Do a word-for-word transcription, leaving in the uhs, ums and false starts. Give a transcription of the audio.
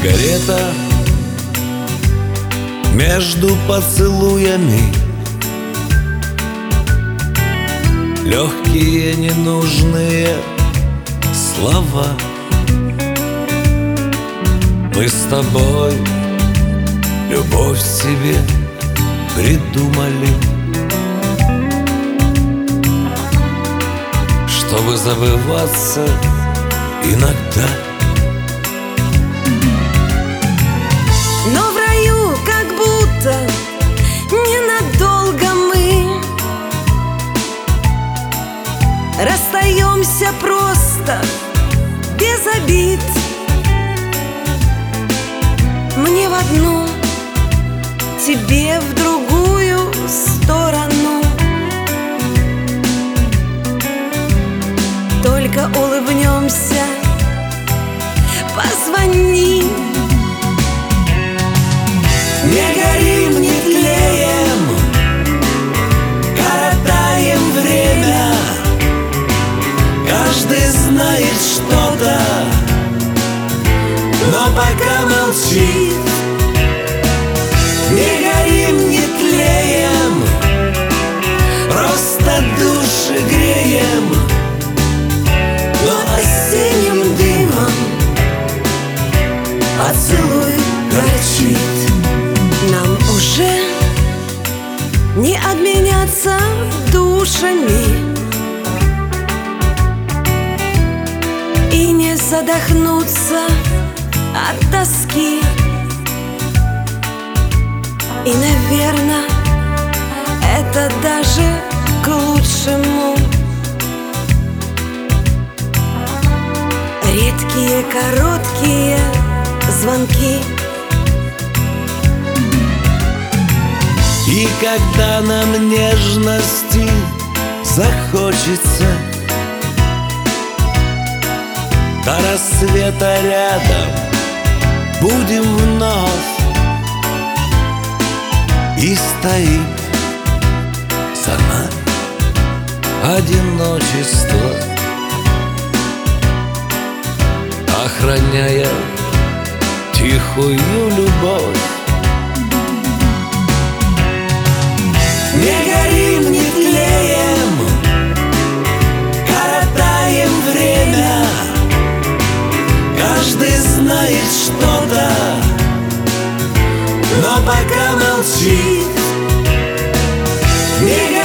Сигарета между поцелуями, легкие ненужные слова. Мы с тобой любовь себе придумали, чтобы забываться иногда. Но в раю как будто ненадолго мы расстаемся просто без обид. Мне в одну, тебе в другую сторону. Только улыбнемся, позвони. Не горим, не тлеем, коротаем время. Каждый знает что-то, но пока молчит. Не горим, не тлеем, просто души греем, но осенним дымом поцелуй горчит. Нам уже не обменяться душами и не задохнуться от тоски. И, наверное, это даже к лучшему. Редкие короткие звонки. И когда нам нежности захочется, до рассвета рядом будем вновь. И стоит за нами одиночество, охраняя тихую любовь. Не горим, не тлеем, коротаем время. Каждый знает что-то, но пока молчит. Не